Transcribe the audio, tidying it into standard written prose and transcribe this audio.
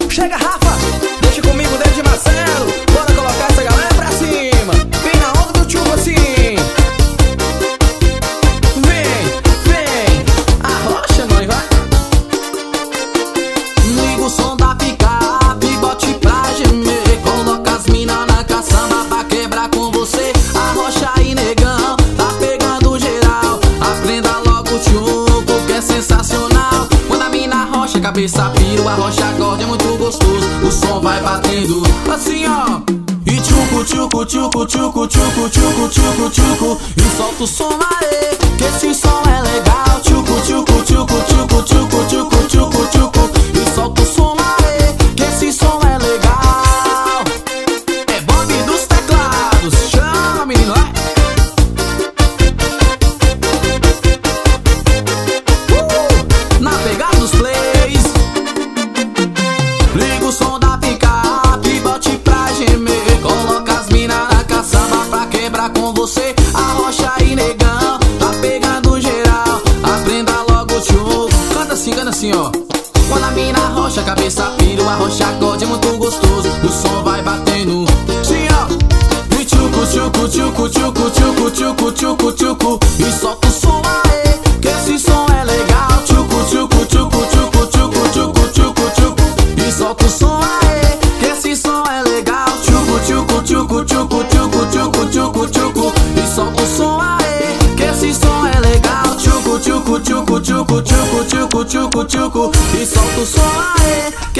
Chega, Rafa, deixa comigo, desde Marcelo. Bora colocar essa galera pra cima. Vem na onda do tchuco assim. Vem, arrocha, mãe, vai. Liga o som da picape, bote pra gemer. Coloca as mina na caçamba pra quebrar com você. Arrocha aí, negão, tá pegando geral. Aprenda logo o tchuco que é sensacional. Quando a mina arrocha, a cabeça pira, o arrocha acorde é muito gostoso. O som vai batendo assim, ó. E tchucu, tchucu, tchucu, tchucu, tchucu, tchucu, tchucu, tchucu. E solta o som aê, que esse som é legal. Tchucu, tchucu, tchucu, tchucu, tchucu, tchucu, tchucu, tchucu. E solta o som aê, que esse som é legal. É Bob dos teclados, chama menino, vai. Na pegada dos plays. Liga o som da picape, bote pra gemer. Coloca as mina na caçamba pra quebrar com você. Arrocha aí, negão, tá pegando geral. Aprenda logo o tchuco. Canta assim, ó. Quando a mina arrocha, a cabeça pira, o arrocha acorde é muito gostoso. O som vai batendo, sim, ó. E tchucu, tchucu, tchucu, tchucu, tchucu, tchucu, tchucu, tchucu. E solta o som aê, que esse som é legal. Tchucu, tchucu, tchucu, tchucu, tchucu, tchucu, tchucu, tchucu. E solta o som aê, que esse som é legal. Tchucu, tchucu, tchucu, tchucu, tchucu, tchucu, tchucu, tchucu. E solta o som aê, que esse som é legal. Tchucu, tchucu, tchucu, tchucu, tchucu, tchucu, tchucu, tchucu. E solta o som aê, que